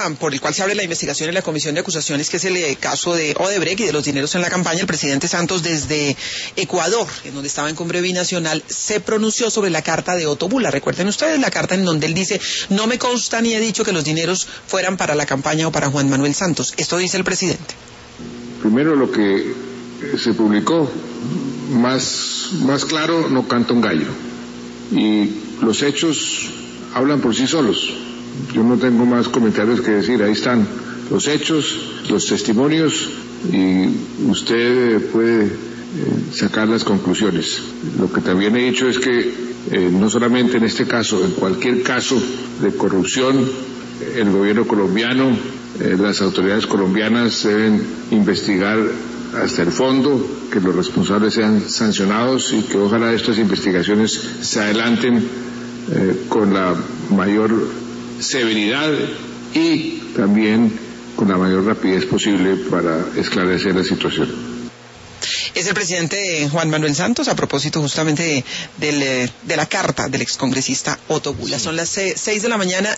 por el cual se abre la investigación en la Comisión de Acusaciones, que es el caso de Odebrecht y de los dineros en la campaña, el presidente Santos desde Ecuador, en donde estaba en cumbre binacional, se pronunció sobre la carta de Otto Bula. Recuerden ustedes la carta en donde él dice: no me consta ni he dicho que los dineros fueran para la campaña o para Juan Manuel Santos. Esto dice el presidente. Primero, lo que se publicó, más claro no canta un gallo, y los hechos hablan por sí solos. Yo no tengo más comentarios que decir. Ahí están los hechos, los testimonios, y usted puede sacar las conclusiones. Lo que también he dicho es que no solamente en este caso, en cualquier caso de corrupción, el gobierno colombiano, las autoridades colombianas deben investigar hasta el fondo, que los responsables sean sancionados y que ojalá estas investigaciones se adelanten con la mayor severidad y también con la mayor rapidez posible para esclarecer la situación. Es el presidente Juan Manuel Santos, a propósito justamente de la carta del excongresista Otto Bula. Sí. Son las 6 de la mañana